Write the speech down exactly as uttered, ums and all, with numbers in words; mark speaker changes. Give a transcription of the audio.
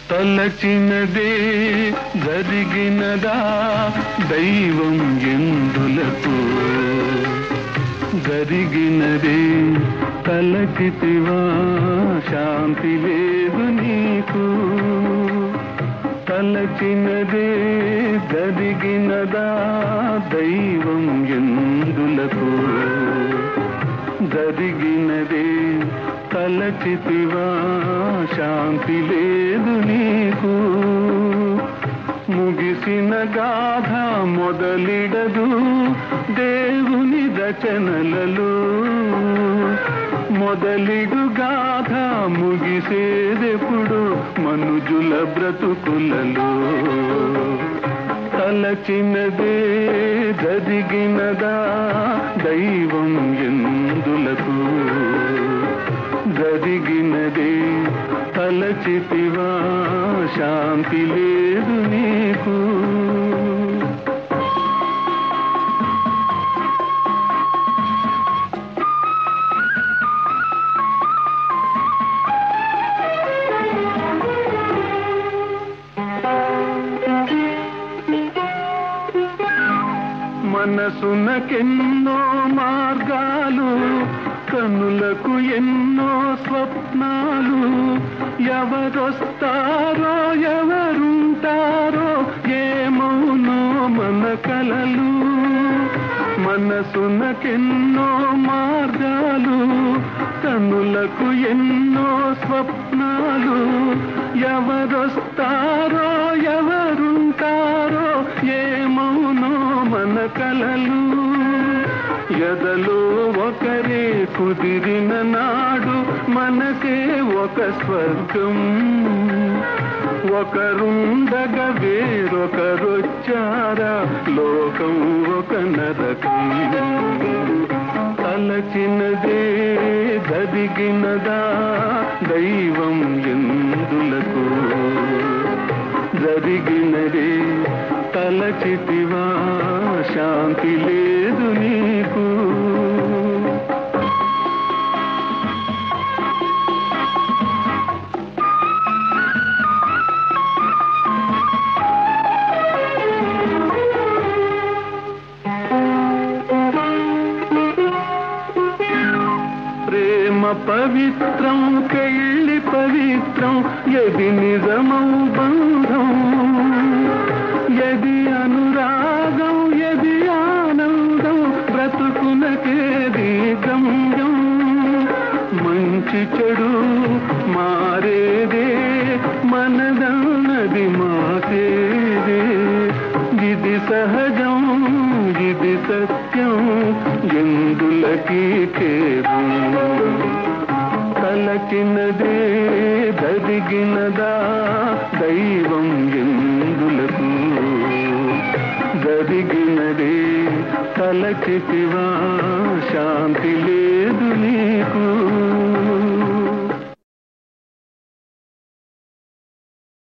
Speaker 1: తలచినదే జరిగినదా దైవం ఎందులకు జరిగినదే తలచితివా శాంతి లేదు నీకు తలచినదే జరిగినదా దైవం ఎందులకు జరిగినదే తలచితివా శాంతి లేదు నీకు ముగిసిన గాథ మొదలిడదు దేవుని రచనలలో మొదలిడు గాథ ముగిసేదెప్పుడు మనుజుల బ్రతుకులలో తలచినదే జరిగినదా దైవం ఎందులకు జరిగినదే తలచితివా శాంతి లేదు నీకు మనసునకెన్నో మార్గాలు కనులకు ఎన్నో స్వప్నాలు ఎవరొస్తారో ఎవరుంటారో ఏమౌనో మన కలలు మనసునకెన్నో మార్గాలు కనులకు ఎన్నో స్వప్నాలు ఎవరొస్తారో ఎవరుంటారో ఏమౌనో మన కలలు ఎదలో ఒకరే కుదిరిన నాడు మనకే ఒక స్వర్గం ఒకరుండగా వేరొకరొచ్చారా లోకం ఒక నరకం తలచినదే జరిగినదా దైవం ఎందులకు జరిగినదే తలచితివా శాంతి లేదు నీకు ప్రేమ పవిత్రం పెళ్లి పవిత్రం ఎది నిజమౌ బంధం ఎది అనురాగం ఎది ఆనందం బ్రతుకునకేది గమ్యం మంచి చెడు మారేదే మనదన్నది మాసేదే ఇది సహజం ఇది సత్యం ఎందులకి ఖేదం తలచినదే జరిగినదా దైవం ఎందులకు జరిగినదే తలచితివా శాంతి లేదు నీకు